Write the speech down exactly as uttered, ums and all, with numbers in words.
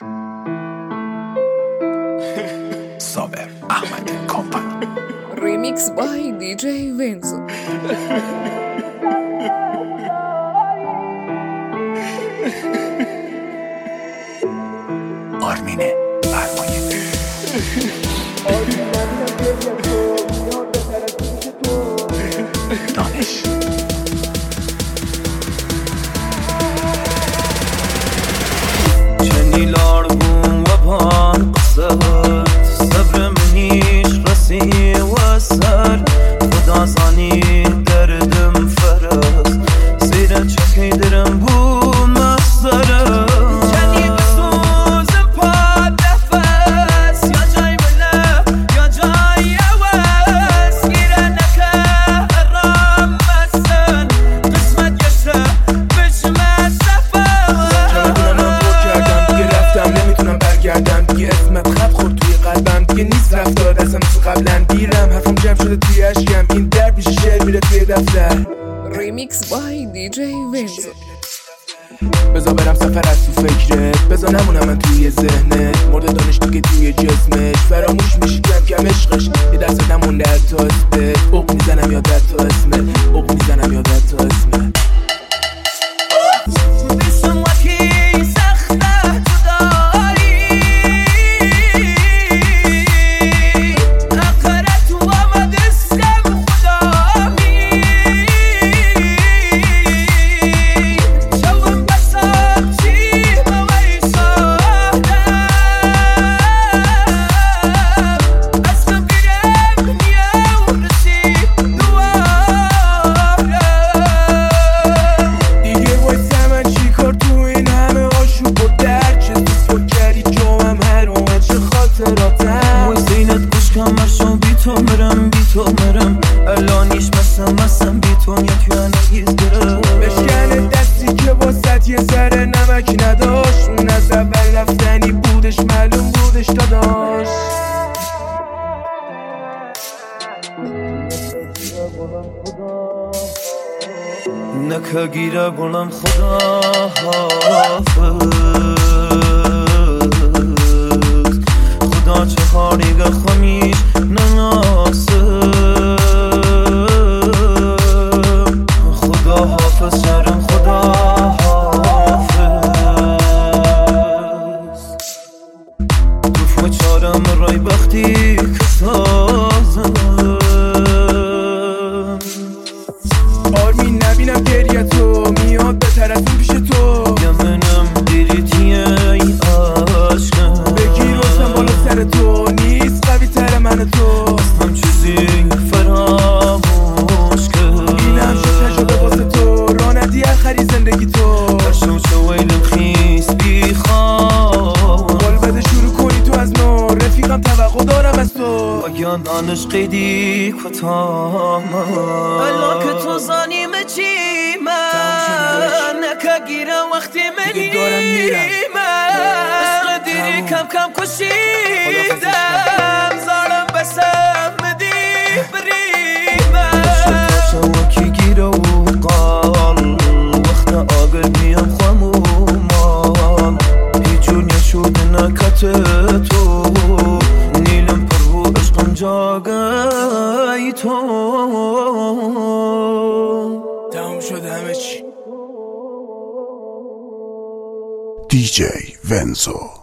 صابر احمد کامپانی. Remix by دی جی Venzo. آرمین فرمایه دانش چنیلار بوم و پان قصد صبر منیش رسی و سر خدا زانی دردم فرست زیر چکی درم بوم مصدره چنی بسوزم پا نفس یا جای بله یا جای عوض گیره نکه رام مسن قسمت گشته بشم سفر نمیتونم برگردم دیگه، اسمت خط خورد توی قلبم دیگه، نیست رفتار دستم مثل قبلا دیرم، حرفم جمع شده توی اشکم، این در پیش شعر میره توی دفتر. Remix by دی جی Venzo. بذار برم سفر از تو فکرت، بذار نمونم من توی ذهنت، مرد دانش دیگه توی جسمش، فراموش میشی کم کم عشقش، یه دست نمونده حتی اسمت، اوق میزنم یادت تو اسمت، اوق میزنم یادت تو اسمت. تو مرم بی تو مرم الانیش مسم مسم بی تو یک یانگیز گرم بشکنه دستی که واسط یه ذره نمک نداشت، اون از اول رفتنی بودش معلوم بودش داداش. نکه گیره گلم خدا حافظ خدا چه خاریگه خمیش نناسه خدا حافظ شرم خدا حافظ تو فچارم رای بختی که سازم آرمین نبینم گریه تو میاد به طرفیم پیش تو، یمنم دیریتیه ای عشقم بگیر واسم بالا سر تو، نیست قوی تر من تو، اصلا چیزی فراموش کرد اینم شد تجربه واسه تو، را ندی اخری زندگی تو، هر شو چه ویلم خیست بیخوام بال بده شروع کنی تو از نو، رفیقم توقع دارم از تو، اگیان دانش قیدی کتام الان که تو زانیم چی من نکه گیرم وقتی منی من عشق دیری کم کم کشیدم زارم بسم مدی بریمم شوکی گیره و قال وقت آگر میم خمومان هیچون یشود نکت تو نیلم پر رو عشقم جاگای تو تمام شد همه چی. دی جی Venzo.